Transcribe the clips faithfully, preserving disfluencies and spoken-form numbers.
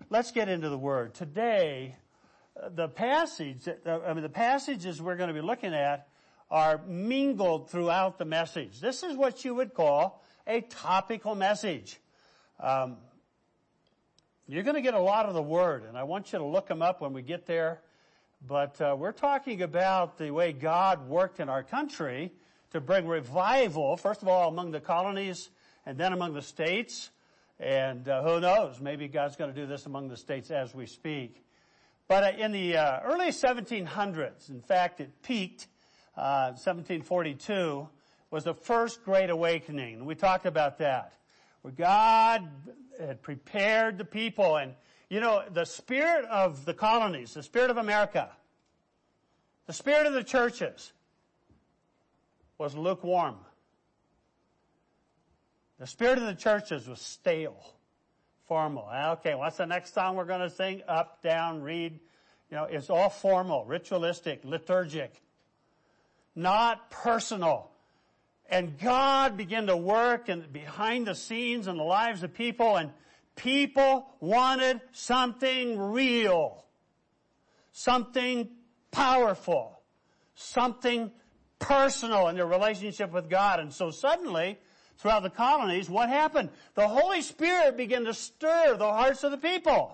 let's get into the Word. Today, uh, the passage, uh, I mean, the passages we're going to be looking at are mingled throughout the message. This is what you would call a topical message. Um, you're going to get a lot of the Word, and I want you to look them up when we get there. But uh, we're talking about the way God worked in our country to bring revival, first of all, among the colonies and then among the states. And uh, who knows, maybe God's going to do this among the states as we speak. But uh, in the uh, early seventeen hundreds, in fact, it peaked, uh, seventeen forty-two, was the first Great Awakening. We talked about that, where God had prepared the people. And, you know, the spirit of the colonies, the spirit of America, the spirit of the churches was lukewarm. The spirit of the churches was stale, formal. Okay, what's the next song we're going to sing? Up, down, read. You know, it's all formal, ritualistic, liturgic, not personal. And God began to work and behind the scenes in the lives of people, and people wanted something real, something powerful, something personal in their relationship with God. And so suddenly, throughout the colonies, what happened? The Holy Spirit began to stir the hearts of the people.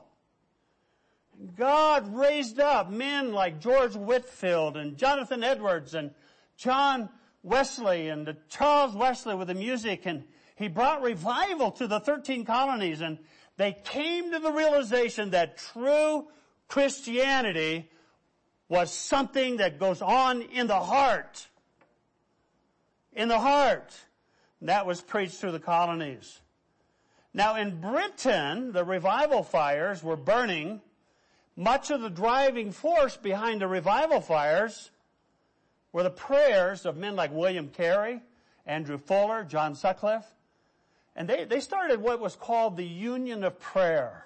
God raised up men like George Whitefield and Jonathan Edwards and John Wesley and Charles Wesley with the music, and he brought revival to the thirteen colonies, and they came to the realization that true Christianity was something that goes on in the heart. In the heart. That was preached through the colonies. Now in Britain, the revival fires were burning. Much of the driving force behind the revival fires were the prayers of men like William Carey, Andrew Fuller, John Sutcliffe. And they, they started what was called the Union of Prayer.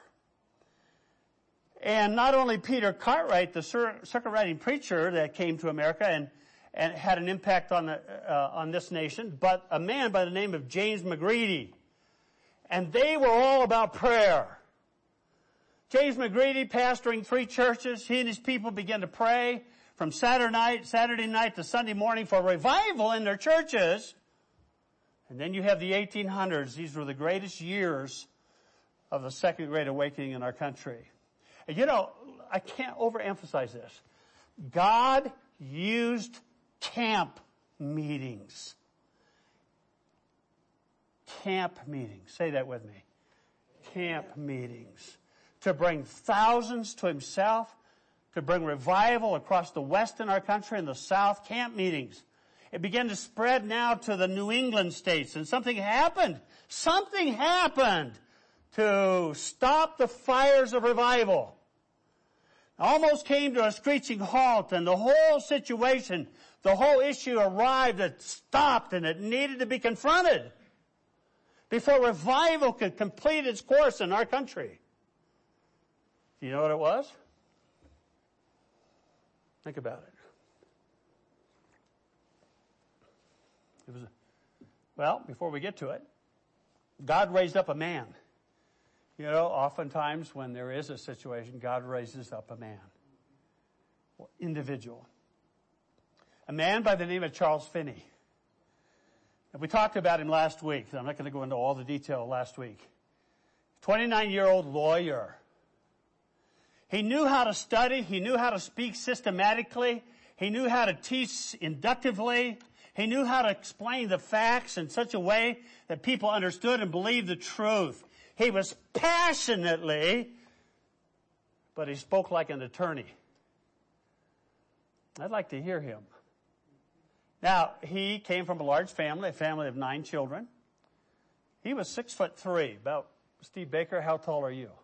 And not only Peter Cartwright, the circuit riding preacher that came to America and and had an impact on the, uh, on this nation, but a man by the name of James McGready. And they were all about prayer. James McGready, pastoring three churches, he and his people began to pray from Saturday night, Saturday night to Sunday morning for revival in their churches. And then you have the eighteen hundreds. These were the greatest years of the Second Great Awakening in our country. And you know, I can't overemphasize this. God used camp meetings. Camp meetings. Say that with me. Camp meetings. To bring thousands to himself, to bring revival across the West in our country and the South. Camp meetings. It began to spread now to the New England states, and something happened. Something happened to stop the fires of revival. Almost came to a screeching halt, and the whole situation, the whole issue arrived, it stopped, and it needed to be confronted before revival could complete its course in our country. Do you know what it was? Think about it. It was, a, well, before we get to it, God raised up a man. You know, oftentimes when there is a situation, God raises up a man, or individual. A man by the name of Charles Finney. And we talked about him last week. I'm not going to go into all the detail last week. twenty-nine-year-old lawyer. He knew how to study. He knew how to speak systematically. He knew how to teach inductively. He knew how to explain the facts in such a way that people understood and believed the truth. He was passionately, but he spoke like an attorney. I'd like to hear him. Now, he came from a large family, a family of nine children. He was six foot three. About, Steve Baker, how tall are you?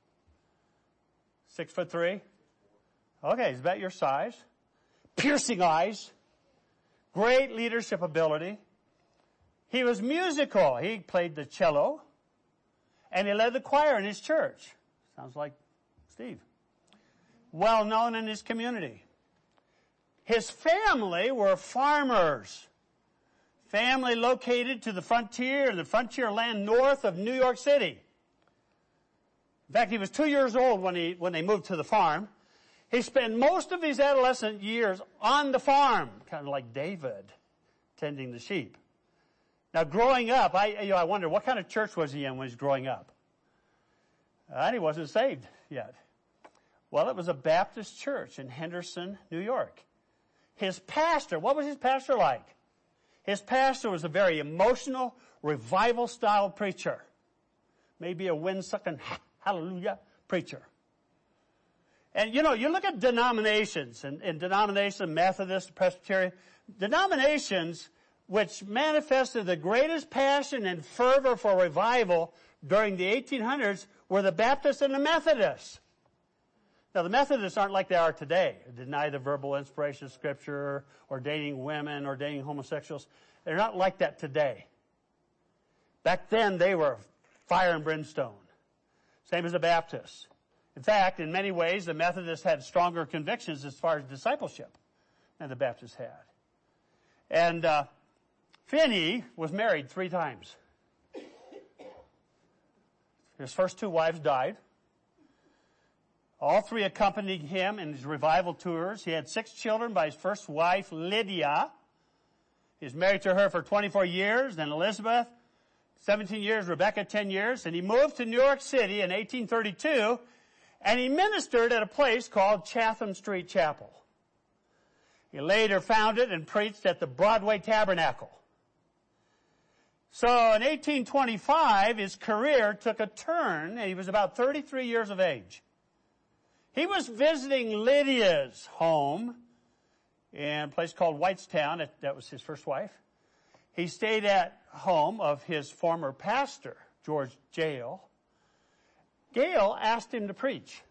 Six foot three? Okay, he's about your size. Piercing eyes. Great leadership ability. He was musical. He played the cello. And he led the choir in his church. Sounds like Steve. Well known in his community. His family were farmers. Family located to the frontier, the frontier land north of New York City. In fact, he was two years old when he, when they moved to the farm. He spent most of his adolescent years on the farm, kind of like David, tending the sheep. Now, growing up, I, you know, I wonder, what kind of church was he in when he was growing up? And he wasn't saved yet. Well, it was a Baptist church in Henderson, New York. His pastor, what was his pastor like? His pastor was a very emotional, revival-style preacher. Maybe a wind-sucking hallelujah preacher. And, you know, you look at denominations, and, and denomination, Methodist, Presbyterian, denominations which manifested the greatest passion and fervor for revival during the eighteen hundreds were the Baptists and the Methodists. Now, the Methodists aren't like they are today. They deny the verbal inspiration of Scripture, ordaining women, ordaining homosexuals. They're not like that today. Back then, they were fire and brimstone. Same as the Baptists. In fact, in many ways, the Methodists had stronger convictions as far as discipleship than the Baptists had. And uh, Finney was married three times. His first two wives died. All three accompanied him in his revival tours. He had six children by his first wife, Lydia. He was married to her for twenty-four years, then Elizabeth, seventeen years, Rebecca, ten years, and he moved to New York City in eighteen thirty-two, and he ministered at a place called Chatham Street Chapel. He later founded and preached at the Broadway Tabernacle. So in eighteen twenty-five, his career took a turn, and he was about thirty-three years of age. He was visiting Lydia's home in a place called Whitestown. That was his first wife. He stayed at home of his former pastor, George Gale. Gale asked him to preach.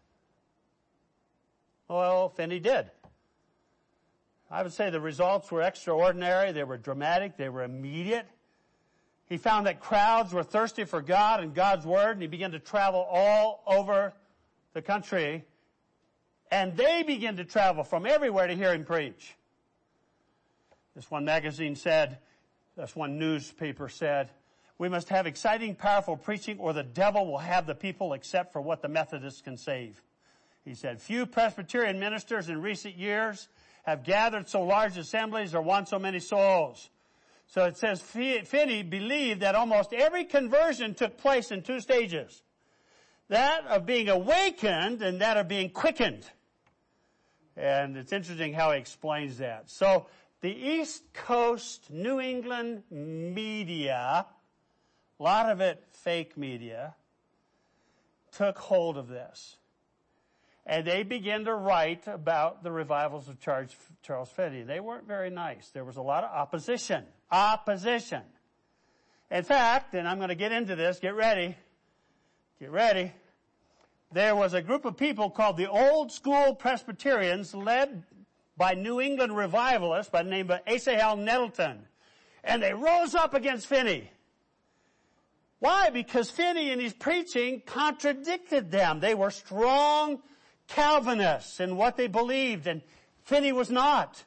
Well, Finney did. I would say the results were extraordinary. They were dramatic. They were immediate. He found that crowds were thirsty for God and God's Word, and he began to travel all over the country. And they began to travel from everywhere to hear him preach. This one magazine said, this one newspaper said, we must have exciting, powerful preaching or the devil will have the people except for what the Methodists can save. He said, few Presbyterian ministers in recent years have gathered so large assemblies or won so many souls. So it says Finney believed that almost every conversion took place in two stages. That of being awakened and that of being quickened. And it's interesting how he explains that. So the East Coast New England media, a lot of it fake media, took hold of this. And they began to write about the revivals of Charles Finney. They weren't very nice. There was a lot of opposition. Opposition. In fact, and I'm going to get into this, get ready, get ready. There was a group of people called the Old School Presbyterians led by New England revivalists by the name of Asahel Nettleton. And they rose up against Finney. Why? Because Finney in his preaching contradicted them. They were strong Calvinists in what they believed, and Finney was not.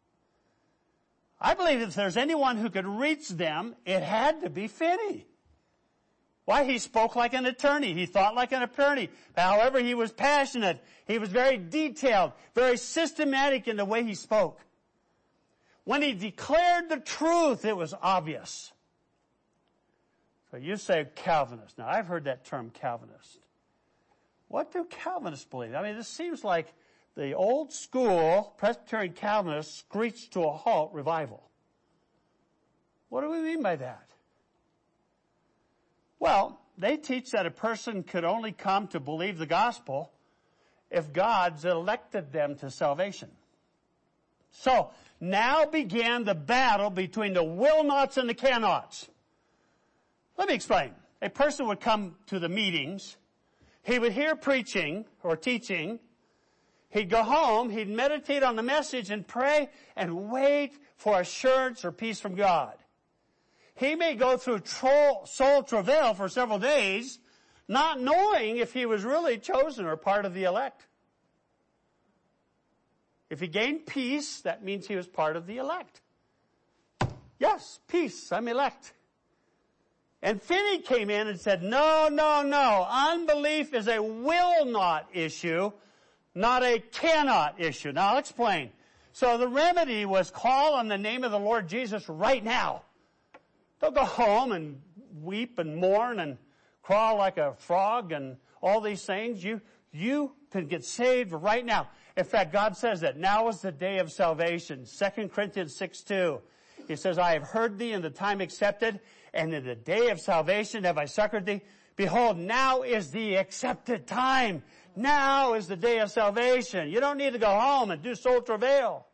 I believe if there's anyone who could reach them, it had to be Finney. Why? He spoke like an attorney. He thought like an attorney. However, he was passionate. He was very detailed, very systematic in the way he spoke. When he declared the truth, it was obvious. So you say Calvinist. Now, I've heard that term Calvinist. What do Calvinists believe? I mean, this seems like the old school Presbyterian Calvinists screeched to a halt revival. What do we mean by that? Well, they teach that a person could only come to believe the gospel if God's elected them to salvation. So, now began the battle between the will-nots and the can-nots. Let me explain. A person would come to the meetings. He would hear preaching or teaching. He'd go home. He'd meditate on the message and pray and wait for assurance or peace from God. He may go through tro- soul travail for several days, not knowing if he was really chosen or part of the elect. If he gained peace, that means he was part of the elect. Yes, peace, I'm elect. And Finney came in and said, no, no, no. Unbelief is a will not issue, not a cannot issue. Now I'll explain. So the remedy was call on the name of the Lord Jesus right now. Don't go home and weep and mourn and crawl like a frog and all these things. You, you can get saved right now. In fact, God says that now is the day of salvation. Second Corinthians six two. He says, I have heard thee in the time accepted, and in the day of salvation have I succored thee. Behold, now is the accepted time. Now is the day of salvation. You don't need to go home and do soul travail.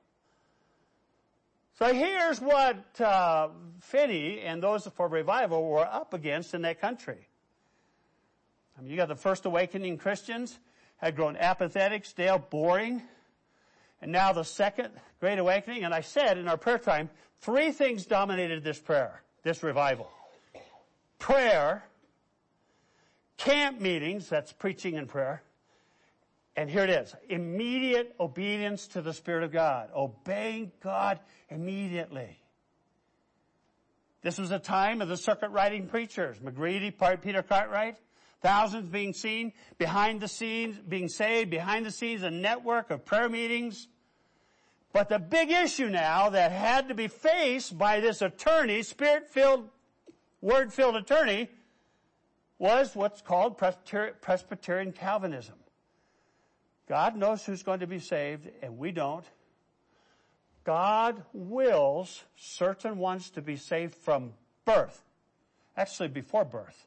So here's what uh, Finney and those for revival were up against in that country. I mean, you got the first awakening Christians had grown apathetic, stale, boring. And now the second great awakening. And I said in our prayer time, three things dominated this prayer, this revival. Prayer, camp meetings, that's preaching and prayer. And here it is, immediate obedience to the Spirit of God. Obeying God immediately. This was a time of the circuit riding preachers. McGreedy, Peter Cartwright, thousands being seen, behind the scenes, being saved, behind the scenes, a network of prayer meetings. But the big issue now that had to be faced by this attorney, Spirit-filled, Word-filled attorney, was what's called Presbyterian Calvinism. God knows who's going to be saved, and we don't. God wills certain ones to be saved from birth. Actually, before birth.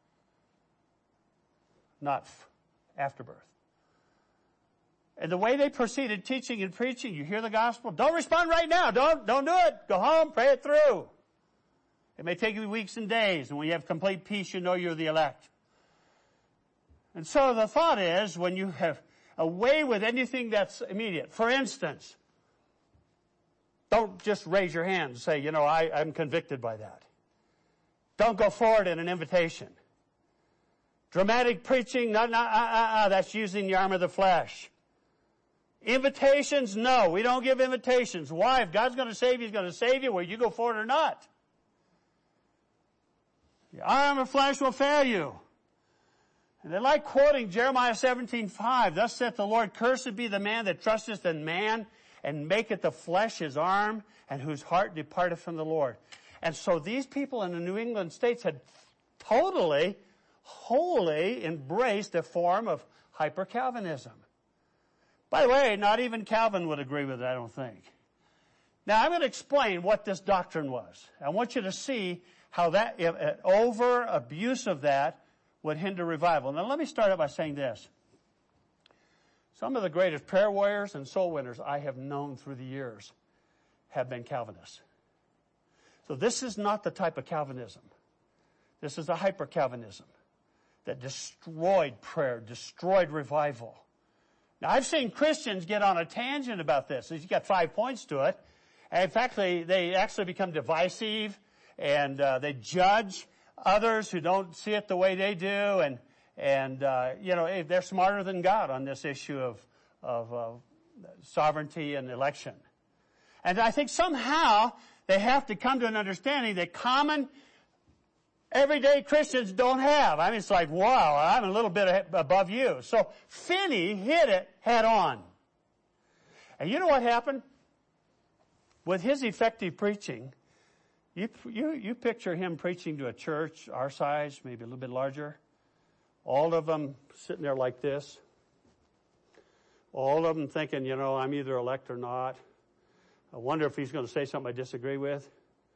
Not after birth. And the way they proceeded teaching and preaching, you hear the gospel, don't respond right now. Don't, don't do it. Go home, pray it through. It may take you weeks and days, and when you have complete peace, you know you're the elect. And so the thought is, when you have away with anything that's immediate, for instance, don't just raise your hand and say, you know, I, I'm convicted by that. Don't go forward in an invitation. Dramatic preaching, no, no, uh, uh, uh, that's using the arm of the flesh. Invitations, no, we don't give invitations. Why? If God's going to save you, He's going to save you, whether you go forward or not. The arm of flesh will fail you. And they like quoting Jeremiah seventeen five. Thus saith the Lord, cursed be the man that trusteth in man, and maketh the flesh his arm, and whose heart departeth from the Lord. And so these people in the New England states had totally, wholly embraced a form of hyper-Calvinism. By the way, not even Calvin would agree with it, I don't think. Now, I'm going to explain what this doctrine was. I want you to see how that if, uh, over abuse of that would hinder revival. Now, let me start out by saying this. Some of the greatest prayer warriors and soul winners I have known through the years have been Calvinists. So this is not the type of Calvinism. This is a hyper-Calvinism that destroyed prayer, destroyed revival. Now, I've seen Christians get on a tangent about this. You've got five points to it. And in fact, they, they actually become divisive, and uh, they judge others who don't see it the way they do. And, and uh, you know, they're smarter than God on this issue of, of uh, sovereignty and election. And I think somehow they have to come to an understanding that common everyday Christians don't have. I mean, it's like, wow, I'm a little bit above you. So Finney hit it head on. And you know what happened? With his effective preaching, you, you, you picture him preaching to a church our size, maybe a little bit larger. All of them sitting there like this. All of them thinking, you know, I'm either elect or not. I wonder if he's going to say something I disagree with.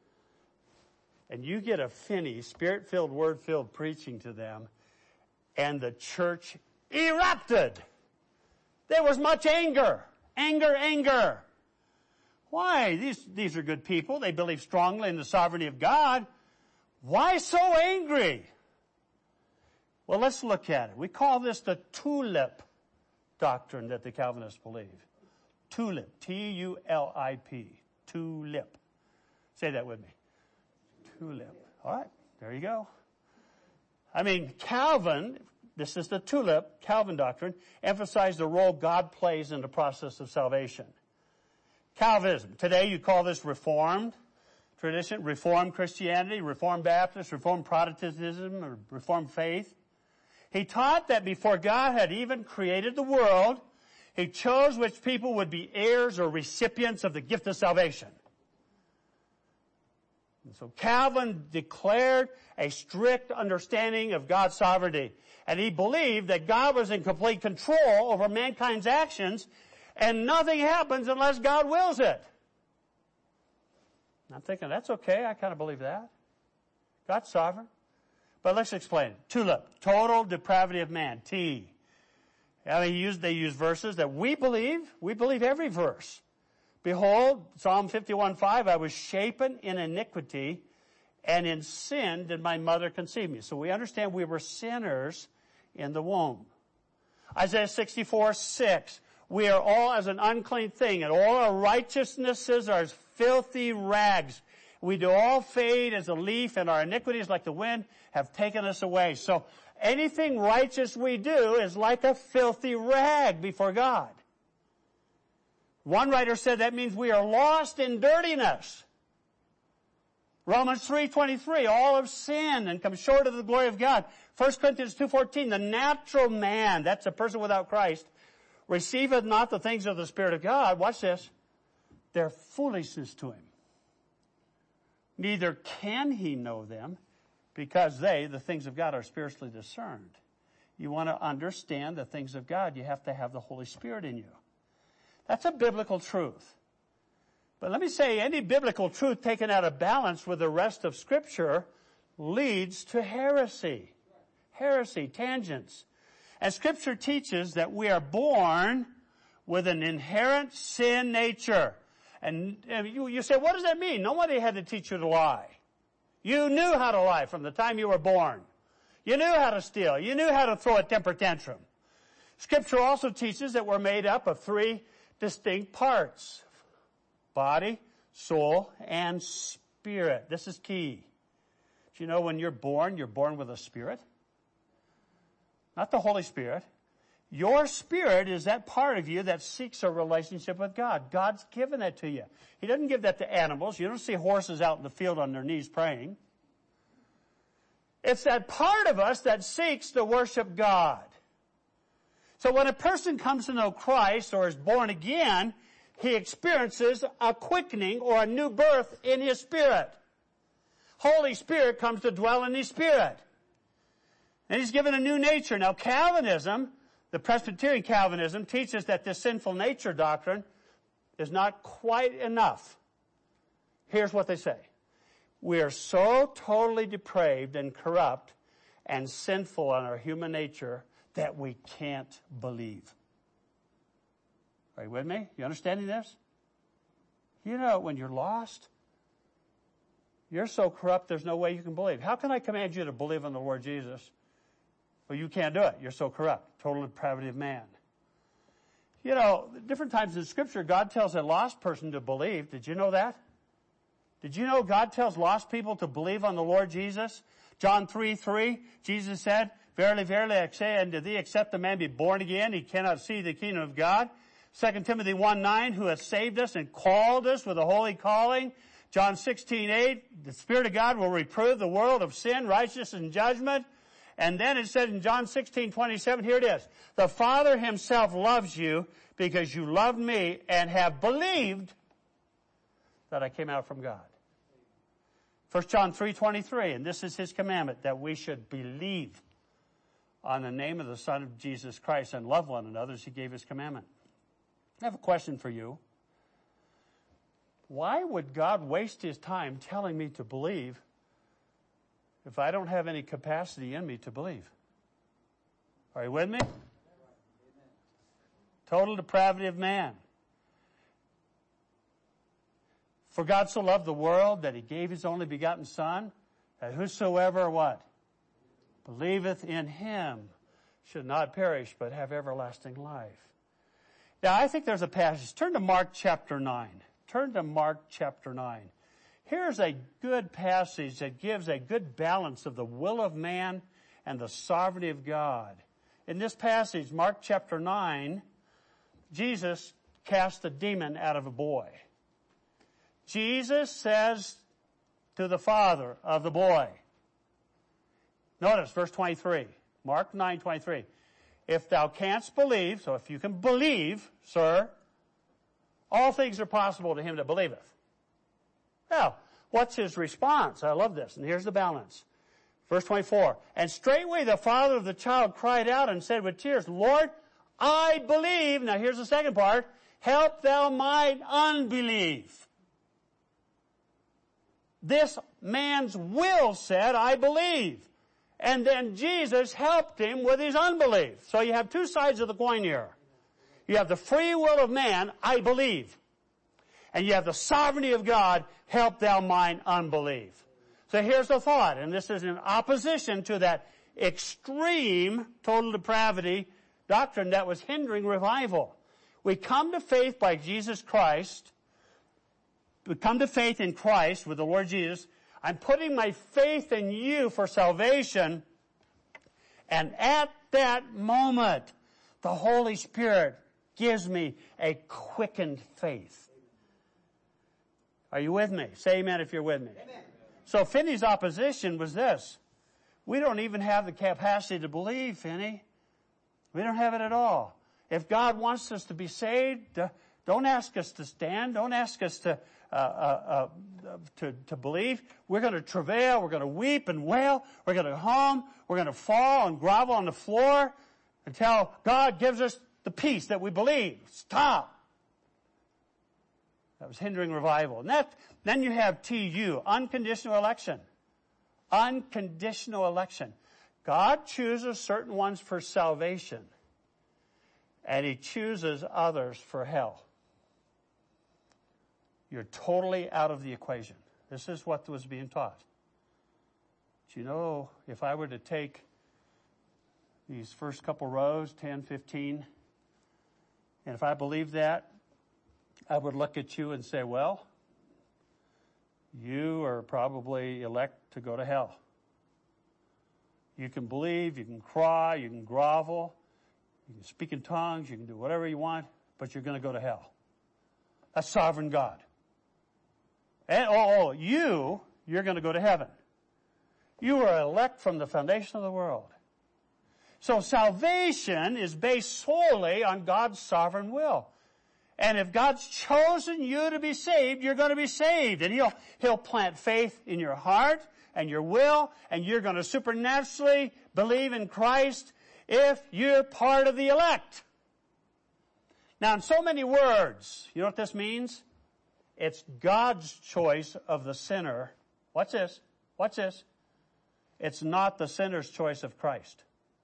And you get a Finney, Spirit-filled, Word-filled preaching to them, and the church erupted. There was much anger. Anger, anger. Why? These, these are good people. They believe strongly in the sovereignty of God. Why so angry? Well, let's look at it. We call this the tulip doctrine that the Calvinists believe. Tulip. T U L I P. Tulip. Say that with me. Tulip. All right. There you go. I mean, Calvin, this is the tulip, Calvin doctrine, emphasized the role God plays in the process of salvation. Calvinism. Today you call this Reformed tradition, Reformed Christianity, Reformed Baptist, Reformed Protestantism, or Reformed faith. He taught that before God had even created the world, He chose which people would be heirs or recipients of the gift of salvation. And so Calvin declared a strict understanding of God's sovereignty. And he believed that God was in complete control over mankind's actions, and nothing happens unless God wills it. I'm thinking, that's okay. I kind of believe that. God's sovereign. But let's explain it. Tulip, total depravity of man, T. I mean, he used, they use verses that we believe. We believe every verse. Behold, Psalm fifty-one five, I was shapen in iniquity, and in sin did my mother conceive me. So we understand we were sinners in the womb. Isaiah sixty-four six, we are all as an unclean thing, and all our righteousnesses are as filthy rags. We do all fade as a leaf, and our iniquities like the wind have taken us away. So anything righteous we do is like a filthy rag before God. One writer said that means we are lost in dirtiness. Romans three twenty-three, all have sinned and come short of the glory of God. First Corinthians two fourteen, the natural man, that's a person without Christ, receiveth not the things of the Spirit of God. Watch this. They're foolishness to him. Neither can he know them, because they, the things of God, are spiritually discerned. You want to understand the things of God, you have to have the Holy Spirit in you. That's a biblical truth. But let me say, any biblical truth taken out of balance with the rest of Scripture leads to heresy. Heresy, tangents. And Scripture teaches that we are born with an inherent sin nature. And, and you, you say, what does that mean? Nobody had to teach you to lie. You knew how to lie from the time you were born. You knew how to steal. You knew how to throw a temper tantrum. Scripture also teaches that we're made up of three distinct parts: body, soul, and spirit. This is key. Do you know when you're born, you're born with a spirit? Not the Holy Spirit. Your spirit is that part of you that seeks a relationship with God. God's given that to you. He doesn't give that to animals. You don't see horses out in the field on their knees praying. It's that part of us that seeks to worship God. So when a person comes to know Christ or is born again, he experiences a quickening or a new birth in his spirit. Holy Spirit comes to dwell in his spirit. And he's given a new nature. Now Calvinism, the Presbyterian Calvinism, teaches that this sinful nature doctrine is not quite enough. Here's what they say. We are so totally depraved and corrupt and sinful in our human nature that we can't believe. Are you with me? You understanding this? You know, when you're lost, you're so corrupt there's no way you can believe. How can I command you to believe in the Lord Jesus? Well, you can't do it. You're so corrupt. Total depravity of man. You know, different times in Scripture, God tells a lost person to believe. Did you know that? Did you know God tells lost people to believe on the Lord Jesus? John three three, Jesus said, Verily, verily, I say unto thee, except the man be born again, he cannot see the kingdom of God. Second Timothy one nine, who hath saved us and called us with a holy calling. John sixteen eight, the Spirit of God will reprove the world of sin, righteousness, and judgment. And then it said in John sixteen twenty-seven, here it is. The Father himself loves you because you loved me and have believed that I came out from God. First John three twenty-three, and this is his commandment, that we should believe on the name of the Son of Jesus Christ and love one another as he gave his commandment. I have a question for you. Why would God waste his time telling me to believe if I don't have any capacity in me to believe? Are you with me? Total depravity of man. For God so loved the world that he gave his only begotten Son, that whosoever what? Believeth in him should not perish but have everlasting life. Now I think there's a passage. Turn to Mark chapter nine. Turn to Mark chapter nine. Here's a good passage that gives a good balance of the will of man and the sovereignty of God. In this passage, Mark chapter nine, Jesus cast a demon out of a boy. Jesus says to the father of the boy. Notice verse twenty-three. Mark nine twenty-three. If thou canst believe, so if you can believe, sir, all things are possible to him that believeth. Now, what's his response? I love this, and here's the balance. Verse twenty-four. And straightway the father of the child cried out and said with tears, Lord, I believe. Now here's the second part. Help thou mine unbelief. This man's will said, I believe. And then Jesus helped him with his unbelief. So you have two sides of the coin here. You have the free will of man, I believe. And you have the sovereignty of God, help thou mine unbelief. So here's the thought, and this is in opposition to that extreme total depravity doctrine that was hindering revival. We come to faith by Jesus Christ. We come to faith in Christ with the Lord Jesus. I'm putting my faith in you for salvation. And at that moment, the Holy Spirit gives me a quickened faith. Are you with me? Say amen if you're with me. Amen. So Finney's opposition was this. We don't even have the capacity to believe, Finney. We don't have it at all. If God wants us to be saved, uh, don't ask us to stand. Don't ask us to uh, uh, uh, to, to believe. We're going to travail. We're going to weep and wail. We're going to hum. We're going to fall and grovel on the floor until God gives us the peace that we believe. Stop. That was hindering revival. And that, then you have T U, unconditional election. Unconditional election. God chooses certain ones for salvation, and he chooses others for hell. You're totally out of the equation. This is what was being taught. But you know, if I were to take these first couple rows, ten, fifteen, and if I believed that, I would look at you and say, well, you are probably elect to go to hell. You can believe, you can cry, you can grovel, you can speak in tongues, you can do whatever you want, but you're going to go to hell. That's sovereign God. And oh, oh, you, you're going to go to heaven. You are elect from the foundation of the world. So salvation is based solely on God's sovereign will. And if God's chosen you to be saved, you're going to be saved. And He'll, He'll plant faith in your heart and your will, and you're going to supernaturally believe in Christ if you're part of the elect. Now, in so many words, you know what this means? It's God's choice of the sinner. Watch this. Watch this. It's not the sinner's choice of Christ.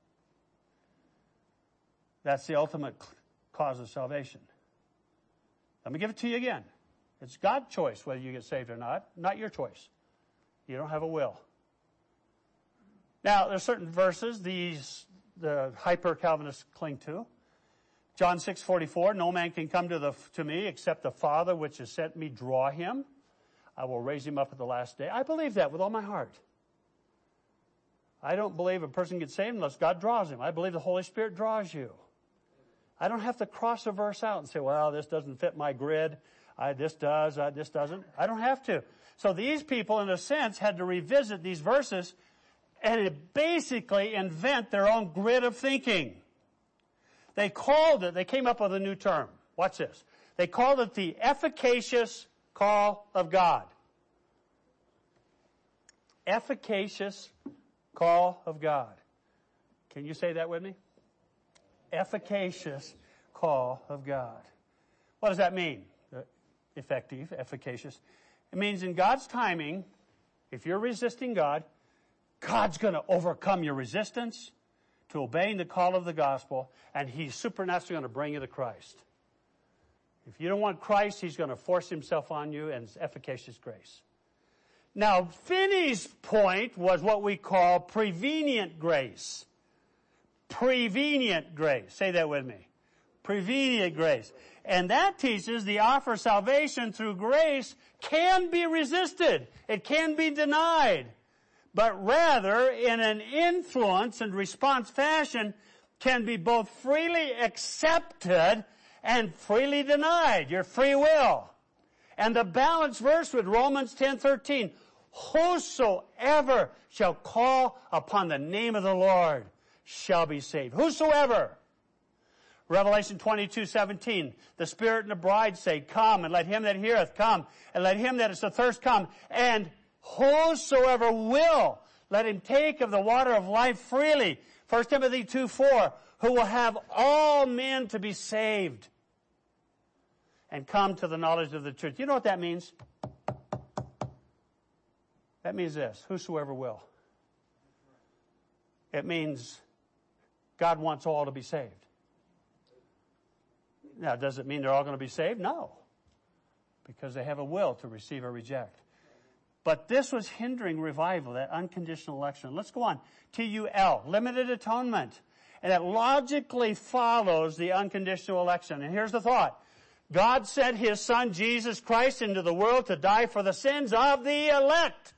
That's the ultimate cause of salvation. Let me give it to you again. It's God's choice whether you get saved or not, not your choice. You don't have a will. Now, there's certain verses these the hyper-Calvinists cling to. John six forty-four, no man can come to the to me except the Father which has sent me draw him. I will raise him up at the last day. I believe that with all my heart. I don't believe a person gets saved unless God draws him. I believe the Holy Spirit draws you. I don't have to cross a verse out and say, well, this doesn't fit my grid. I, this does, I, this doesn't. I don't have to. So these people, in a sense, had to revisit these verses and basically invent their own grid of thinking. They called it, they came up with a new term. Watch this. They called it the efficacious call of God. Efficacious call of God. Can you say that with me? Efficacious call of God. What does that mean? Effective, efficacious. It means in God's timing, if you're resisting God, God's going to overcome your resistance to obeying the call of the gospel, and He's supernaturally going to bring you to Christ. If you don't want Christ, He's going to force Himself on you, and it's efficacious grace. Now, Finney's point was what we call prevenient grace. Prevenient grace. Say that with me. Prevenient grace. And that teaches the offer of salvation through grace can be resisted. It can be denied. But rather, in an influence and response fashion, can be both freely accepted and freely denied. Your free will. And the balance verse with Romans ten thirteen. whosoever shall call upon the name of the Lord shall be saved. Whosoever. Revelation twenty-two seventeen, the Spirit and the bride say, come, and let him that heareth come, and let him that is athirst come, and whosoever will, let him take of the water of life freely. First Timothy two four, who will have all men to be saved and come to the knowledge of the truth. You know what that means? That means this, whosoever will. It means God wants all to be saved. Now, does it mean they're all going to be saved? No. Because they have a will to receive or reject. But this was hindering revival, that unconditional election. Let's go on. T U L, limited atonement. And it logically follows the unconditional election. And here's the thought. God sent His Son, Jesus Christ, into the world to die for the sins of the elect.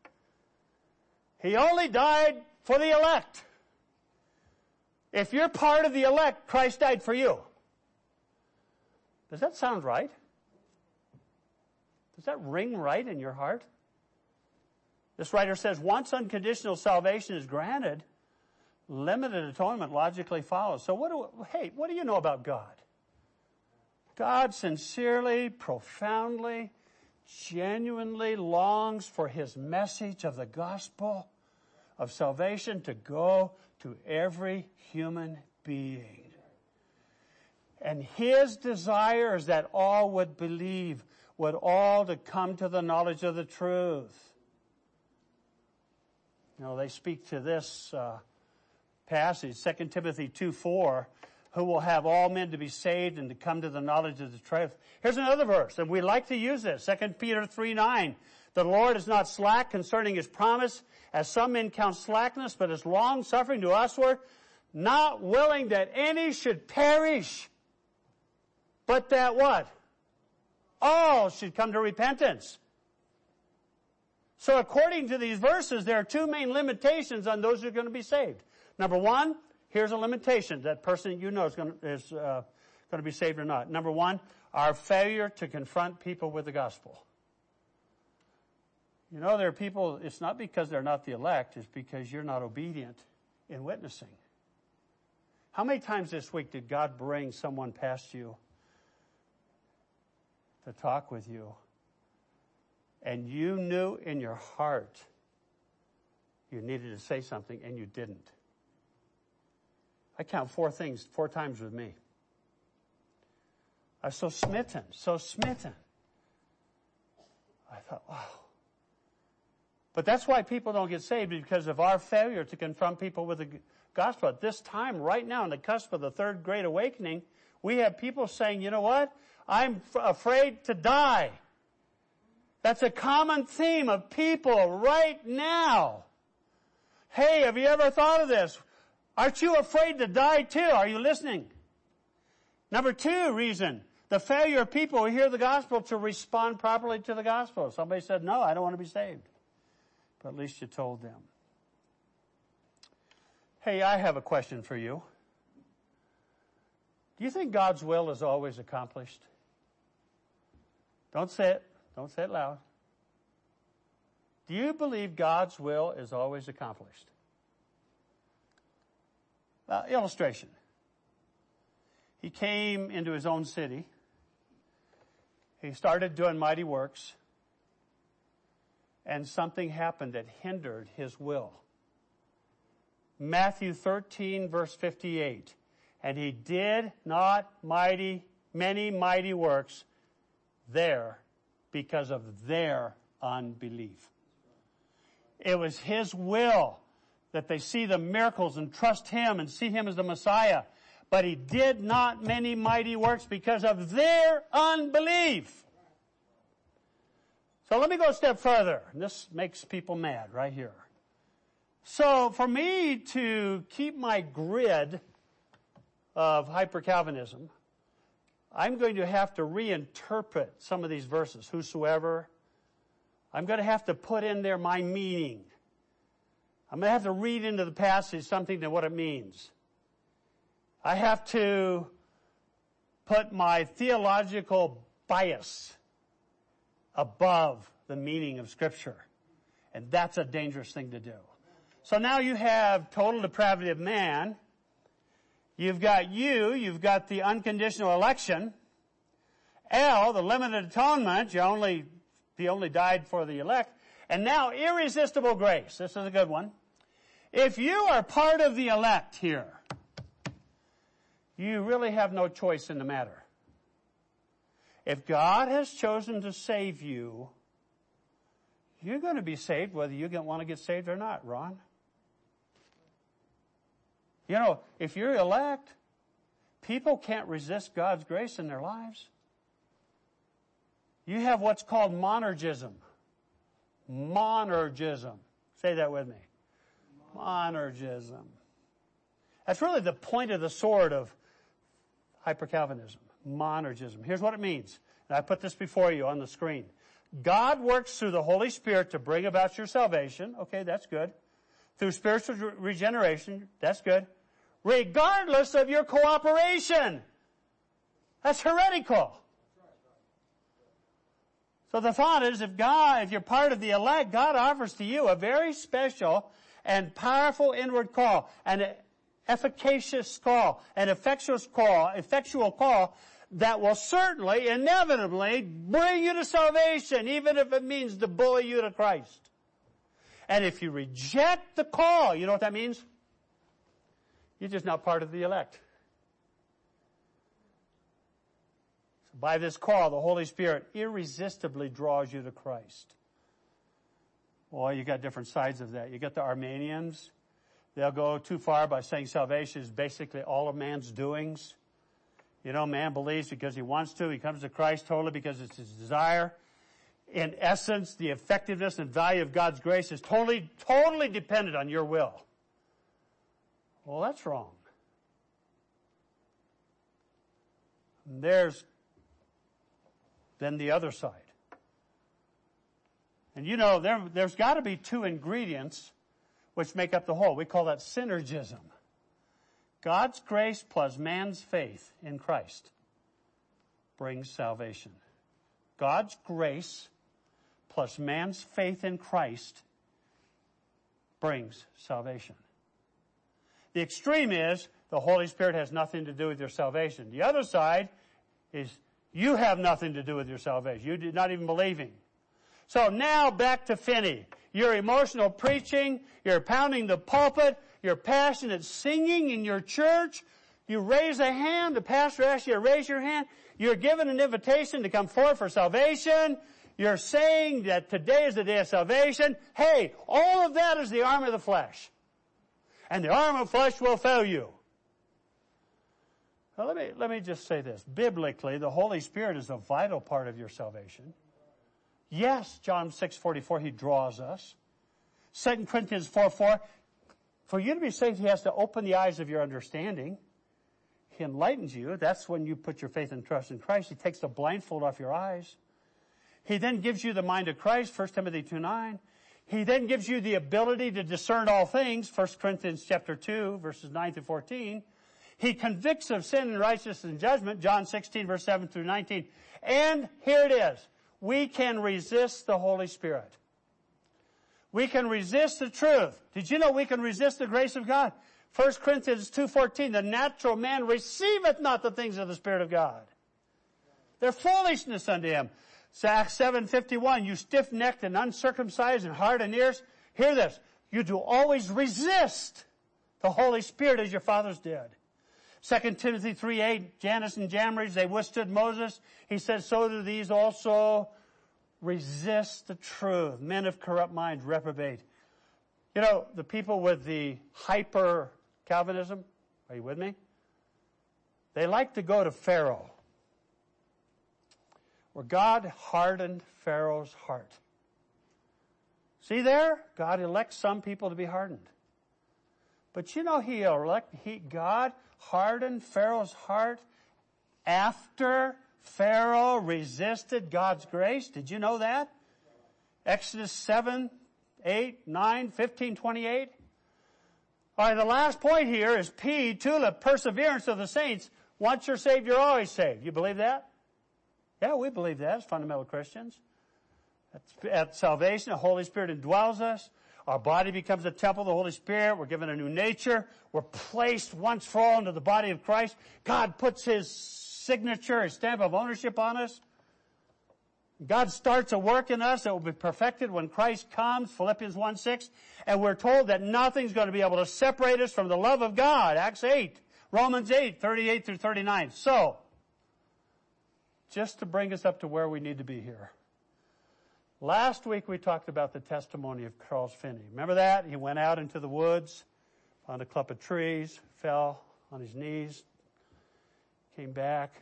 He only died for the elect. If you're part of the elect, Christ died for you. Does that sound right? Does that ring right in your heart? This writer says, once unconditional salvation is granted, limited atonement logically follows. So what do, hey, what do you know about God? God sincerely, profoundly, genuinely longs for His message of the gospel of salvation to go to every human being. And His desire is that all would believe, would all to come to the knowledge of the truth. You know, they speak to this uh, passage, Second Timothy two four, who will have all men to be saved and to come to the knowledge of the truth. Here's another verse, and we like to use this, Second Peter three nine. The Lord is not slack concerning His promise, as some men count slackness, but is long-suffering to usward, not willing that any should perish, but that what? All should come to repentance. So according to these verses, there are two main limitations on those who are going to be saved. Number one, here's a limitation. That person you know is going to, is, uh, going to be saved or not. Number one, our failure to confront people with the gospel. You know, there are people, it's not because they're not the elect, it's because you're not obedient in witnessing. How many times this week did God bring someone past you to talk with you, and you knew in your heart you needed to say something and you didn't? I count four things, four times with me. I was so smitten, so smitten. I thought, wow. But that's why people don't get saved, because of our failure to confront people with the gospel. At this time, right now, on the cusp of the third great awakening, we have people saying, you know what? I'm f- afraid to die. That's a common theme of people right now. Hey, have you ever thought of this? Aren't you afraid to die too? Are you listening? Number two reason, the failure of people who hear the gospel to respond properly to the gospel. Somebody said, no, I don't want to be saved. But at least you told them. Hey, I have a question for you. Do you think God's will is always accomplished? Don't say it. Don't say it loud. Do you believe God's will is always accomplished? Uh, illustration. He came into His own city. He started doing mighty works. And something happened that hindered His will. Matthew thirteen, verse fifty-eight. And He did not mighty, many mighty works there because of their unbelief. It was His will that they see the miracles and trust Him and see Him as the Messiah. But He did not many mighty works because of their unbelief. So let me go a step further. And this makes people mad right here. So for me to keep my grid of hyper-Calvinism, I'm going to have to reinterpret some of these verses. Whosoever. I'm going to have to put in there my meaning. I'm going to have to read into the passage something to what it means. I have to put my theological bias above the meaning of Scripture. And that's a dangerous thing to do. So now you have total depravity of man. You've got you. You've got the unconditional election. L, the limited atonement. You only, he only died for the elect. And now irresistible grace. This is a good one. If you are part of the elect here, you really have no choice in the matter. If God has chosen to save you, you're going to be saved whether you want to get saved or not, Ron. You know, if you're elect, people can't resist God's grace in their lives. You have what's called monergism. Monergism. Say that with me. Monergism. That's really the point of the sword of hyper-Calvinism. Monergism. Here's what it means. And I put this before you on the screen. God works through the Holy Spirit to bring about your salvation. Okay, that's good. Through spiritual re- regeneration. That's good. Regardless of your cooperation. That's heretical. So the thought is, if God, if you're part of the elect, God offers to you a very special and powerful inward call, an efficacious call, an effectual call, effectual call that will certainly, inevitably bring you to salvation, even if it means to bully you to Christ. And if you reject the call, you know what that means? You're just not part of the elect. So by this call, the Holy Spirit irresistibly draws you to Christ. Well, you got different sides of that. You got the Armenians. They'll go too far by saying salvation is basically all of man's doings. You know, man believes because he wants to. He comes to Christ totally because it's his desire. In essence, the effectiveness and value of God's grace is totally, totally dependent on your will. Well, that's wrong. And there's then the other side. And you know, there, there's got to be two ingredients which make up the whole. We call that synergism. God's grace plus man's faith in Christ brings salvation. God's grace plus man's faith in Christ brings salvation. The extreme is the Holy Spirit has nothing to do with your salvation. The other side is you have nothing to do with your salvation. You did not even believing. So now back to Finney. Your emotional preaching, you're pounding the pulpit, you're passionate singing in your church, you raise a hand, the pastor asks you to raise your hand, you're given an invitation to come forward for salvation, you're saying that today is the day of salvation. Hey, all of that is the arm of the flesh. And the arm of flesh will fail you. Now let me, let me just say this. Biblically, the Holy Spirit is a vital part of your salvation. Yes, John six forty-four, He draws us. Second Corinthians four four, for you to be saved, He has to open the eyes of your understanding. He enlightens you. That's when you put your faith and trust in Christ. He takes the blindfold off your eyes. He then gives you the mind of Christ, First Timothy two nine. He then gives you the ability to discern all things, First Corinthians chapter two, verses nine through fourteen. He convicts of sin and righteousness and judgment, John sixteen, verse seven through nineteen. And here it is. We can resist the Holy Spirit. We can resist the truth. Did you know we can resist the grace of God? First Corinthians two fourteen, the natural man receiveth not the things of the Spirit of God. They're foolishness unto him. Acts seven fifty-one, you stiff-necked and uncircumcised and hard in ears. Hear this. You do always resist the Holy Spirit as your fathers did. Second Timothy three eight, Jannes and Jambres, they withstood Moses. He said, so do these also resist the truth. Men of corrupt minds reprobate. You know, the people with the hyper-Calvinism, are you with me? They like to go to Pharaoh, where God hardened Pharaoh's heart. See there? God elects some people to be hardened. But you know, he elect, he, God hardened Pharaoh's heart after Pharaoh resisted God's grace. Did you know that? Exodus seven, eight, nine, fifteen, twenty-eight. All right, the last point here is P, tulip, perseverance of the saints. Once you're saved, you're always saved. You believe that? Yeah, we believe that as fundamental Christians. At, at salvation, the Holy Spirit indwells us. Our body becomes a temple of the Holy Spirit. We're given a new nature. We're placed once for all into the body of Christ. God puts His signature, His stamp of ownership on us. God starts a work in us that will be perfected when Christ comes, Philippians one six. And we're told that nothing's going to be able to separate us from the love of God, Acts eight, Romans eight, thirty-eight through thirty-nine. So, just to bring us up to where we need to be here. Last week we talked about the testimony of Charles Finney. Remember that? He went out into the woods, found a clump of trees, fell on his knees, came back.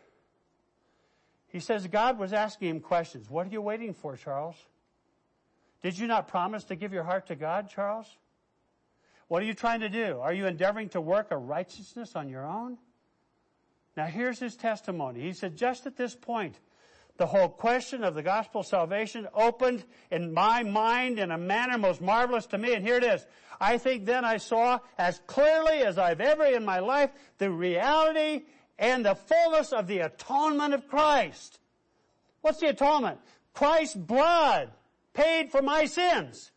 He says God was asking him questions. What are you waiting for, Charles? Did you not promise to give your heart to God, Charles? What are you trying to do? Are you endeavoring to work a righteousness on your own? Now here's his testimony. He said, just at this point, the whole question of the gospel salvation opened in my mind in a manner most marvelous to me. And here it is. I think then I saw as clearly as I've ever in my life the reality and the fullness of the atonement of Christ. What's the atonement? Christ's blood paid for my sins.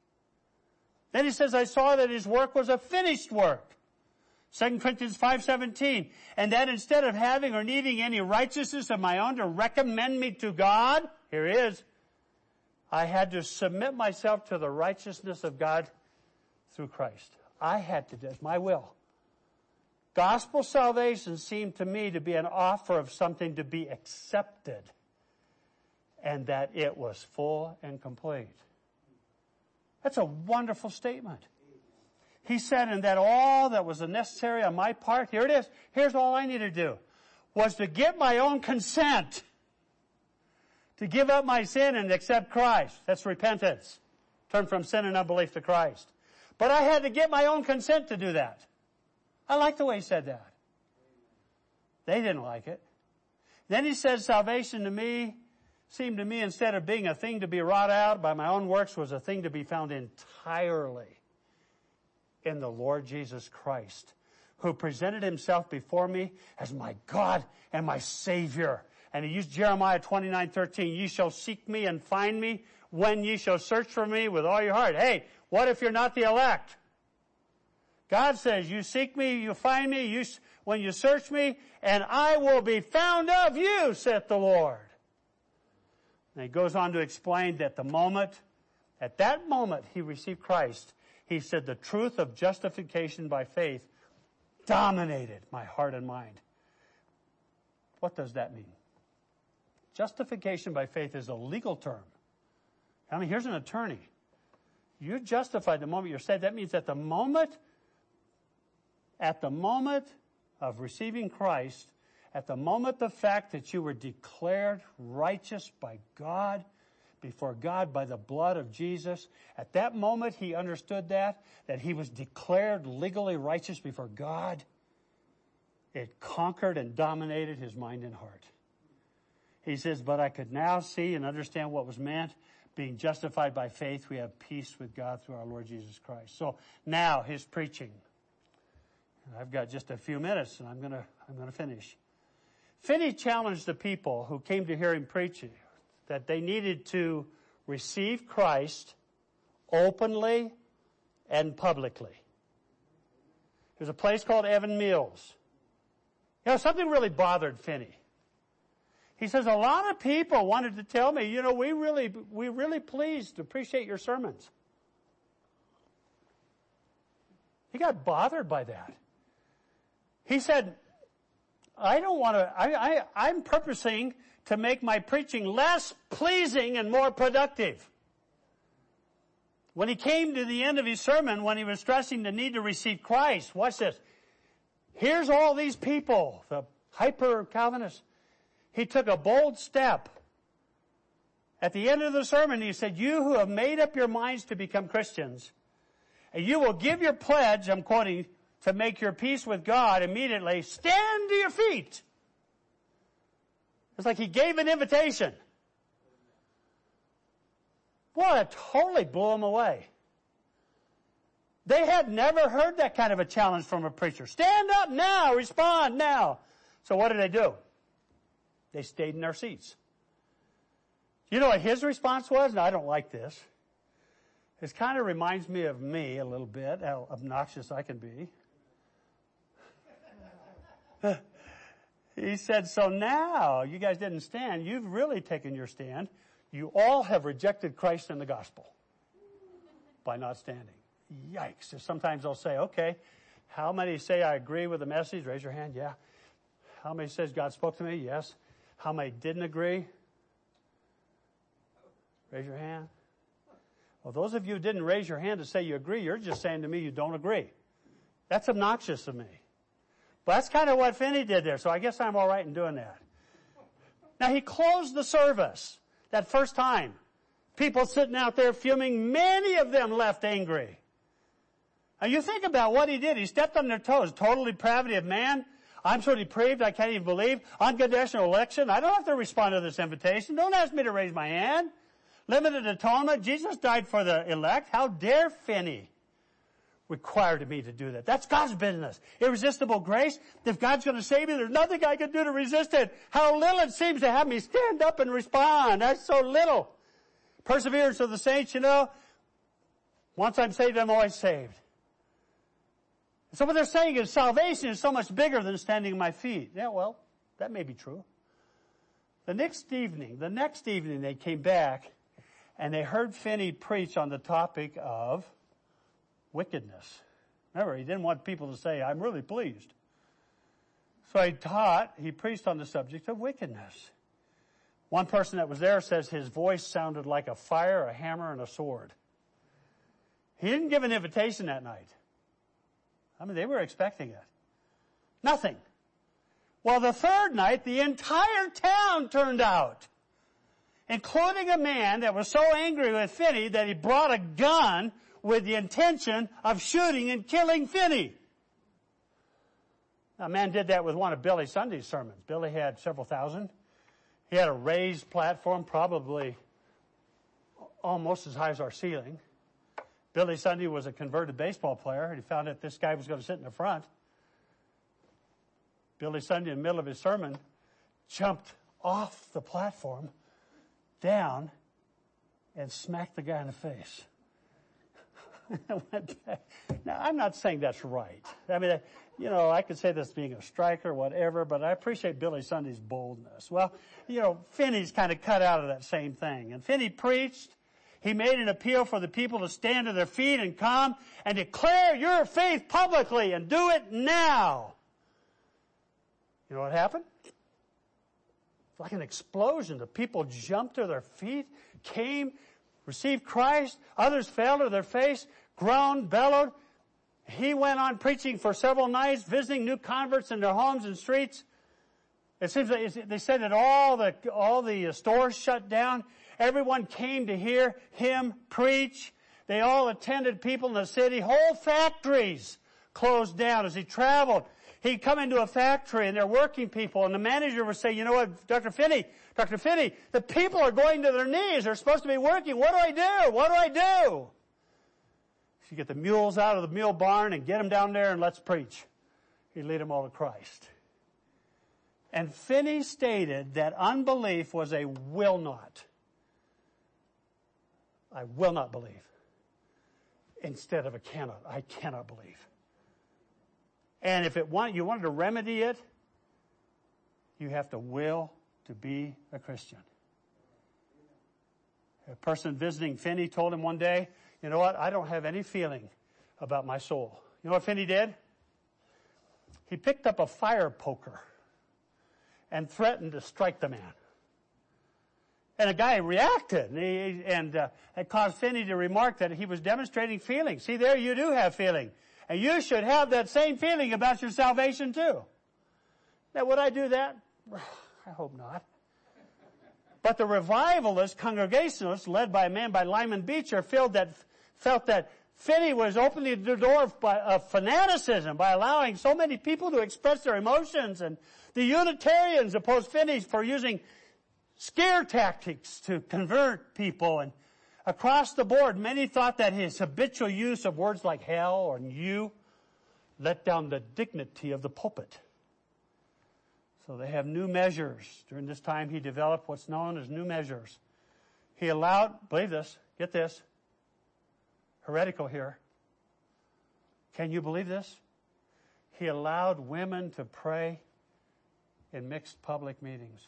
Then he says, I saw that His work was a finished work. Second Corinthians five seventeen. And that instead of having or needing any righteousness of my own to recommend me to God, here it is, I had to submit myself to the righteousness of God through Christ. I had to do it. My will. Gospel salvation seemed to me to be an offer of something to be accepted, and that it was full and complete. That's a wonderful statement. He said, and that all that was necessary on my part, here it is, here's all I needed to do, was to get my own consent, to give up my sin and accept Christ. That's repentance. Turn from sin and unbelief to Christ. But I had to get my own consent to do that. I like the way he said that. They didn't like it. Then he said, salvation to me seemed to me, instead of being a thing to be wrought out by my own works, was a thing to be found entirely in the Lord Jesus Christ, who presented Himself before me as my God and my Savior. And he used Jeremiah twenty-nine thirteen, ye shall seek me and find me when ye shall search for me with all your heart. Hey, what if you're not the elect? God says, you seek me, you find me, you, when you search me, and I will be found of you, saith the Lord. And he goes on to explain that the moment, at that moment he received Christ, he said the truth of justification by faith dominated my heart and mind. What does that mean? Justification by faith is a legal term. I mean, here's an attorney. You're justified the moment you're saved. That means at the moment At the moment of receiving Christ, at the moment the fact that you were declared righteous by God, before God by the blood of Jesus, at that moment he understood that, that he was declared legally righteous before God. It conquered and dominated his mind and heart. He says, but I could now see and understand what was meant. Being justified by faith, we have peace with God through our Lord Jesus Christ. So now his preaching. I've got just a few minutes, and I'm going to I'm going to finish. Finney challenged the people who came to hear him preach that they needed to receive Christ openly and publicly. There's a place called Evan Mills. You know, something really bothered Finney. He says, a lot of people wanted to tell me, you know, we really we really pleased, appreciate your sermons. He got bothered by that. He said, I don't want to, I, I, I'm purposing to make my preaching less pleasing and more productive. When he came to the end of his sermon, when he was stressing the need to receive Christ, watch this. Here's all these people, the hyper-Calvinists. He took a bold step. At the end of the sermon, he said, you who have made up your minds to become Christians, and you will give your pledge, I'm quoting, to make your peace with God immediately, stand to your feet. It's like he gave an invitation. Boy, it totally blew him away. They had never heard that kind of a challenge from a preacher. Stand up now, respond now. So what did they do? They stayed in their seats. You know what his response was? And I don't like this. It kind of reminds me of me a little bit, how obnoxious I can be. He said, so now you guys didn't stand. You've really taken your stand. You all have rejected Christ and the gospel by not standing. Yikes. Sometimes they'll say, okay, how many say I agree with the message? Raise your hand. Yeah. How many says God spoke to me? Yes. How many didn't agree? Raise your hand. Well, those of you who didn't raise your hand to say you agree, you're just saying to me you don't agree. That's obnoxious to me. But that's kind of what Finney did there, so I guess I'm all right in doing that. Now, he closed the service that first time. People sitting out there fuming, many of them left angry. Now, you think about what he did. He stepped on their toes. Total depravity of man. I'm so depraved I can't even believe. Unconditional election. I don't have to respond to this invitation. Don't ask me to raise my hand. Limited atonement. Jesus died for the elect. How dare Finney required me to do that? That's God's business. Irresistible grace. If God's going to save me, there's nothing I can do to resist it. How little it seems to have me stand up and respond. That's so little. Perseverance of the saints, you know. Once I'm saved, I'm always saved. So what they're saying is salvation is so much bigger than standing on my feet. Yeah, well, that may be true. The next evening, the next evening they came back and they heard Finney preach on the topic of wickedness. Remember, he didn't want people to say, I'm really pleased. So he taught, he preached on the subject of wickedness. One person that was there says his voice sounded like a fire, a hammer, and a sword. He didn't give an invitation that night. I mean, they were expecting it. Nothing. Well, the third night, the entire town turned out, including a man that was so angry with Finney that he brought a gun with the intention of shooting and killing Finney. A man did that with one of Billy Sunday's sermons. Billy had several thousand. He had a raised platform, probably almost as high as our ceiling. Billy Sunday was a converted baseball player, and he found out this guy was going to sit in the front. Billy Sunday, in the middle of his sermon, jumped off the platform, down, and smacked the guy in the face. Now, I'm not saying that's right. I mean, you know, I could say this being a striker or whatever, but I appreciate Billy Sunday's boldness. Well, you know, Finney's kind of cut out of that same thing. And Finney preached. He made an appeal for the people to stand to their feet and come and declare your faith publicly and do it now. You know what happened? It's like an explosion. The people jumped to their feet, came, received Christ. Others fell to their face, groaned, bellowed. He went on preaching for several nights, visiting new converts in their homes and streets. It seems that they said that all the all the stores shut down. Everyone came to hear him preach. They all attended, people in the city. Whole factories closed down as he traveled. He'd come into a factory and they're working people, and the manager would say, you know what, Doctor Finney, Doctor Finney, the people are going to their knees. They're supposed to be working. What do I do? What do I do? You get the mules out of the mule barn and get them down there and let's preach. He'd lead them all to Christ. And Finney stated that unbelief was a will not. I will not believe. Instead of a cannot. I cannot believe. And if it want, you wanted to remedy it, you have to will to be a Christian. A person visiting Finney told him one day, you know what, I don't have any feeling about my soul. You know what Finney did? He picked up a fire poker and threatened to strike the man. And a guy reacted, and, he, and uh, it caused Finney to remark that he was demonstrating feeling. See, there you do have feeling. And you should have that same feeling about your salvation too. Now, would I do that? I hope not. But the revivalist congregationalists, led by a man by Lyman Beecher, felt that, felt that Finney was opening the door of, of fanaticism by allowing so many people to express their emotions. And the Unitarians opposed Finney for using scare tactics to convert people. And across the board, many thought that his habitual use of words like hell or you let down the dignity of the pulpit. So they have new measures. During this time, he developed what's known as new measures. He allowed, believe this, get this, heretical here. Can you believe this? He allowed women to pray in mixed public meetings.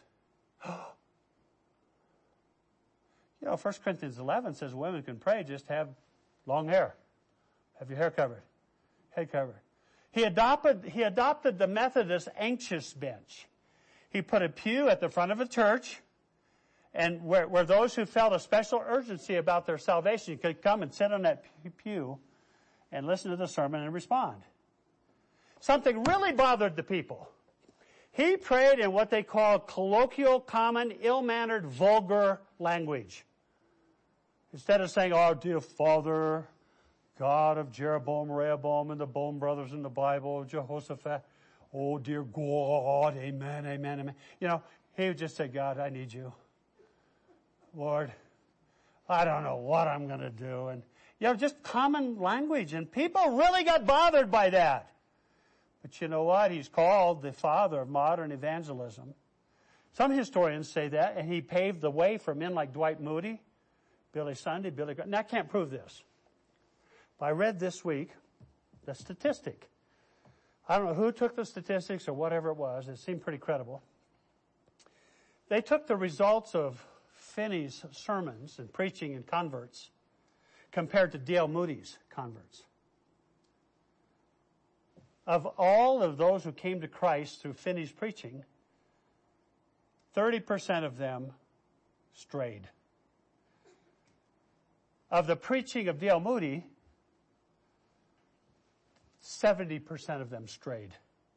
You know, First Corinthians eleven says women can pray, just have long hair. Have your hair covered, head covered. He adopted, he adopted the Methodist anxious bench. He put a pew at the front of a church, and where, where those who felt a special urgency about their salvation could come and sit on that pew and listen to the sermon and respond. Something really bothered the people. He prayed in what they call colloquial, common, ill-mannered, vulgar language. Instead of saying, "Oh, dear Father, God of Jeroboam, Rehoboam, and the Bohm brothers in the Bible, Jehoshaphat, oh, dear God, amen, amen, amen." You know, he would just say, "God, I need you. Lord, I don't know what I'm going to do." And, you know, just common language. And people really got bothered by that. But you know what? He's called the father of modern evangelism. Some historians say that, and he paved the way for men like Dwight Moody, Billy Sunday, Billy Graham. Now, I can't prove this. But I read this week the statistic. I don't know who took the statistics or whatever it was. It seemed pretty credible. They took the results of Finney's sermons and preaching and converts compared to D L Moody's converts. Of all of those who came to Christ through Finney's preaching, thirty percent of them strayed. Of the preaching of D L Moody, seventy percent of them strayed.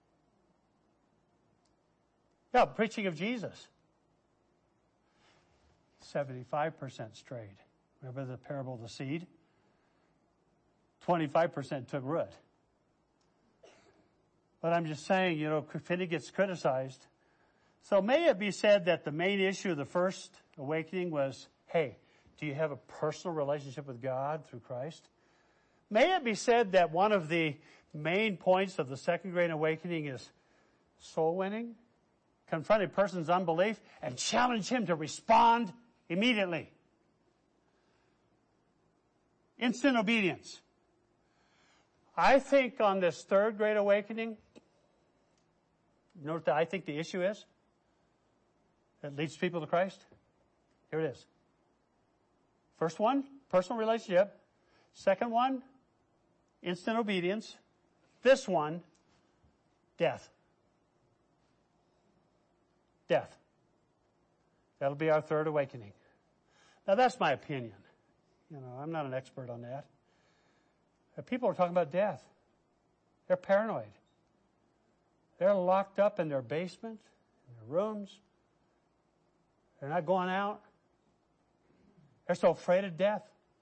Yeah, preaching of Jesus, seventy-five percent strayed. Remember the parable of the seed? twenty-five percent took root. But I'm just saying, you know, Finney gets criticized. So may it be said that the main issue of the first awakening was, hey, do you have a personal relationship with God through Christ? May it be said that one of the main points of the second great awakening is soul winning? Confront a person's unbelief and challenge him to respond immediately. Instant obedience. I think on this third great awakening, note that I think the issue is that leads people to Christ. Here it is. First one, personal relationship. Second one, instant obedience. This one, death. Death. That'll be our third awakening. Now that's my opinion. You know, I'm not an expert on that. But people are talking about death. They're paranoid. They're locked up in their basement, in their rooms. They're not going out. They're so afraid of death.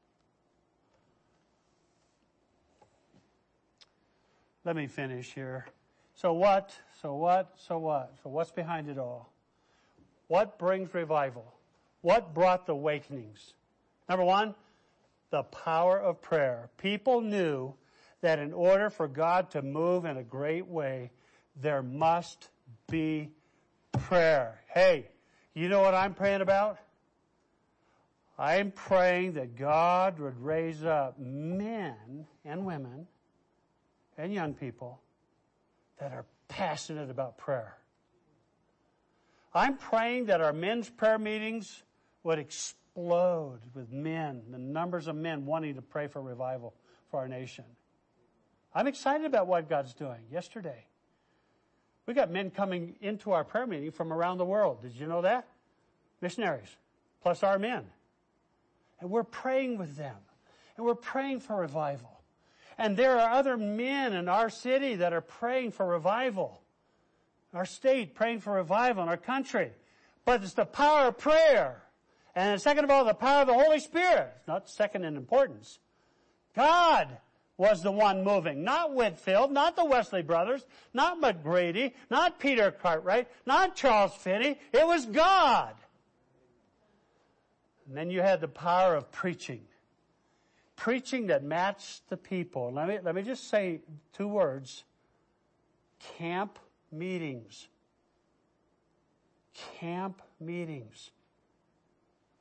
Let me finish here. So what? So what? So what? So what's behind it all? What brings revival? What brought the awakenings? Number one, the power of prayer. People knew that in order for God to move in a great way, there must be prayer. Hey, you know what I'm praying about? I'm praying that God would raise up men and women and young people that are passionate about prayer. I'm praying that our men's prayer meetings would explode with men, the numbers of men wanting to pray for revival for our nation. I'm excited about what God's doing. Yesterday, we got men coming into our prayer meeting from around the world. Did you know that? Missionaries, plus our men. And we're praying with them. And we're praying for revival. And there are other men in our city that are praying for revival. Our state praying for revival in our country. But it's the power of prayer. And second of all, the power of the Holy Spirit. It's not second in importance. God was the one moving. Not Whitfield, not the Wesley brothers, not McGrady, not Peter Cartwright, not Charles Finney. It was God. And then you had the power of preaching. Preaching that matched the people. Let me, let me just say two words. Camp meetings. Camp meetings.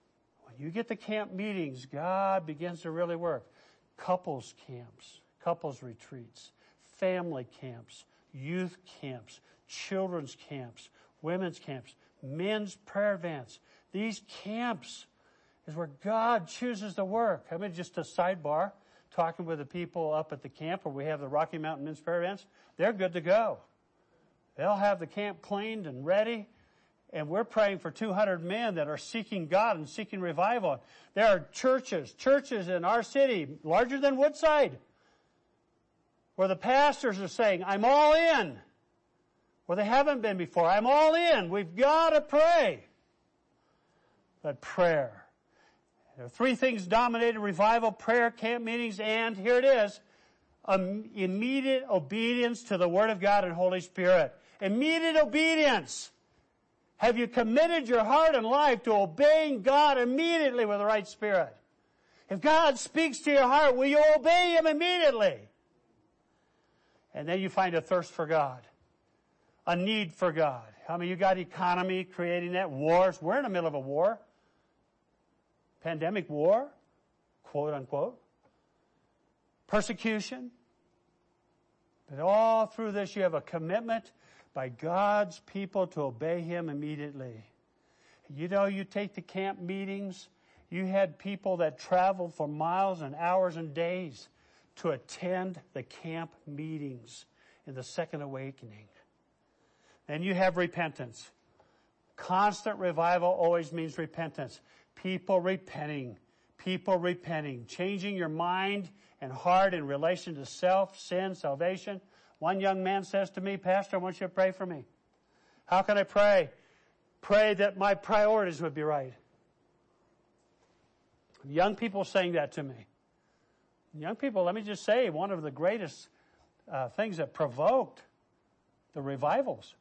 When you get the camp meetings, God begins to really work. Couples camps, couples retreats, family camps, youth camps, children's camps, women's camps, men's prayer events. These camps is where God chooses to work. I mean, just a sidebar, talking with the people up at the camp where we have the Rocky Mountain Men's Prayer Events. They're good to go. They'll have the camp cleaned and ready. And we're praying for two hundred men that are seeking God and seeking revival. There are churches, churches in our city, larger than Woodside, where the pastors are saying, I'm all in. Where they haven't been before. I'm all in. We've got to pray. But prayer. There are three things dominated revival, prayer, camp meetings, and here it is, um, immediate obedience to the Word of God and Holy Spirit. Immediate obedience. Have you committed your heart and life to obeying God immediately with the right spirit? If God speaks to your heart, will you obey Him immediately? And then you find a thirst for God. A need for God. I mean, you got economy creating that, wars. We're in the middle of a war. Pandemic war, quote unquote. Persecution. But all through this you have a commitment by God's people to obey Him immediately. You know, you take the camp meetings, you had people that traveled for miles and hours and days to attend the camp meetings in the Second Awakening. And you have repentance. Constant revival always means repentance. People repenting. People repenting. Changing your mind and heart in relation to self, sin, salvation. One young man says to me, Pastor, I want you to pray for me. How can I pray? Pray that my priorities would be right. Young people saying that to me. Young people, let me just say, one of the greatest uh, things that provoked the revivals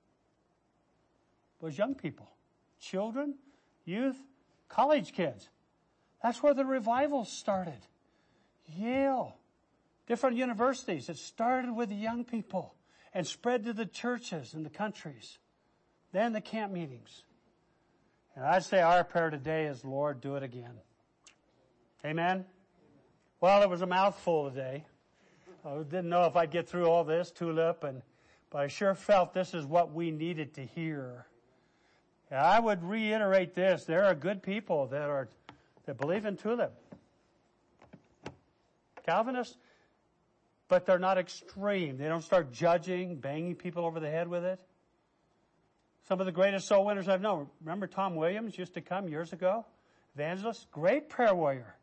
was young people. Children, youth, college kids. That's where the revivals started. Yale, different universities. It started with the young people and spread to the churches and the countries. Then the camp meetings. And I'd say our prayer today is, Lord, do it again. Amen? Well, it was a mouthful today. I didn't know if I'd get through all this, Tulip, and but I sure felt this is what we needed to hear. And I would reiterate this. There are good people that are that believe in Tulip. Calvinists, but they're not extreme. They don't start judging, banging people over the head with it. Some of the greatest soul winners I've known. Remember Tom Williams used to come years ago? Evangelist, great prayer warrior.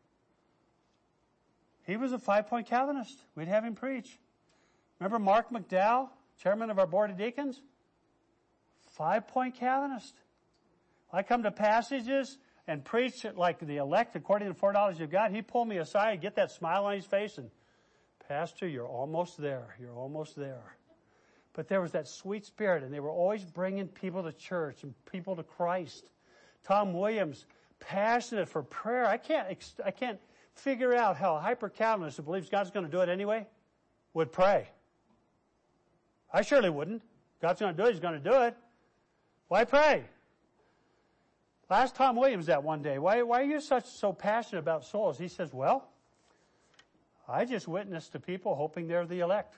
He was a five-point Calvinist. We'd have him preach. Remember Mark McDowell, chairman of our board of deacons? Five-point Calvinist. I come to passages and preach like the elect according to the four dollars you've got. He'd pull me aside, get that smile on his face, and, Pastor, you're almost there. You're almost there. But there was that sweet spirit, and they were always bringing people to church and people to Christ. Tom Williams, passionate for prayer. I can't, I can't figure out how a hyper-Calvinist who believes God's going to do it anyway would pray. I surely wouldn't. God's going to do it. He's going to do it. Why pray? I asked Tom Williams that one day. Why, why are you such so passionate about souls? He says, well, I just witness to people hoping they're the elect.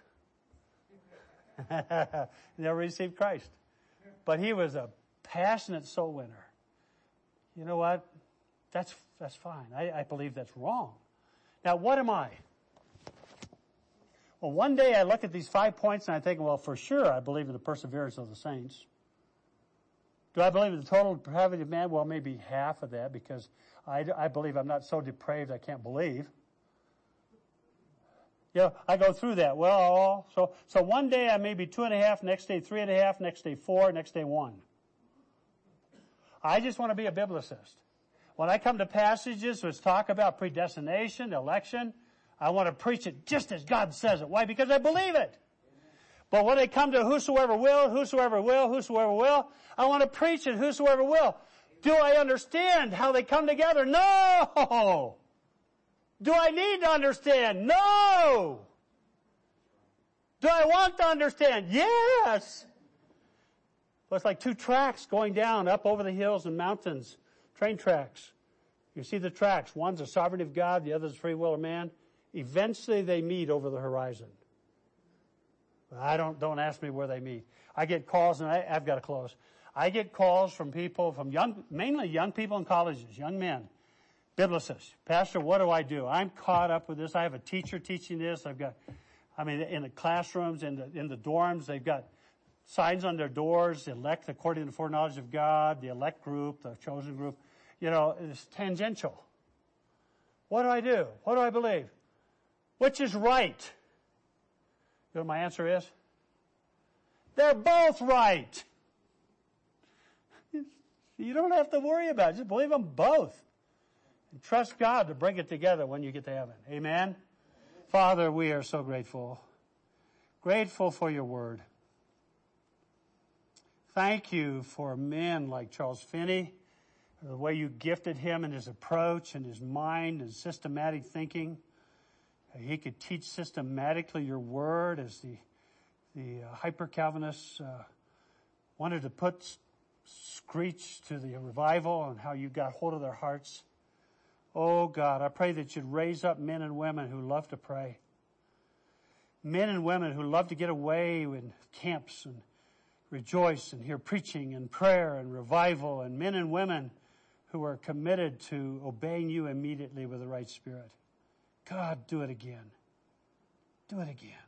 They'll receive Christ. But he was a passionate soul winner. You know what? That's that's fine. I, I believe that's wrong. Now, what am I? Well, one day I look at these five points and I think, well, for sure I believe in the perseverance of the saints. Do I believe in the total depravity of man? Well, maybe half of that, because I, I believe I'm not so depraved I can't believe. You know, I go through that. Well, so so one day I may be two and a half, next day three and a half, next day four, next day one. I just want to be a biblicist. When I come to passages which talk about predestination, election, I want to preach it just as God says it. Why? Because I believe it. But when I come to whosoever will, whosoever will, whosoever will, I want to preach it, whosoever will. Do I understand how they come together? No! Do I need to understand? No! Do I want to understand? Yes! Well, it's like two tracks going down up over the hills and mountains, train tracks. You see the tracks. One's the sovereignty of God, the other's free will of man. Eventually they meet over the horizon. I don't, don't ask me where they meet. I get calls, and I, I've got to close. I get calls from people, from young, mainly young people in colleges, young men, biblicists. Pastor, what do I do? I'm caught up with this. I have a teacher teaching this. I've got, I mean, in the classrooms, in the, in the dorms, they've got signs on their doors, elect according to the foreknowledge of God, the elect group, the chosen group. You know, it's tangential. What do I do? What do I believe? Which is right? You know what my answer is? They're both right. You don't have to worry about it. Just believe them both. And trust God to bring it together when you get to heaven. Amen? Father, we are so grateful. Grateful for your word. Thank you for men like Charles Finney, the way you gifted him in his approach and his mind and systematic thinking. He could teach systematically your word as the the uh, hyper-Calvinists uh, wanted to put screech to the revival and how you got hold of their hearts. Oh, God, I pray that you'd raise up men and women who love to pray. Men and women who love to get away in camps and rejoice and hear preaching and prayer and revival, and men and women who are committed to obeying you immediately with the right spirit. God, do it again. Do it again.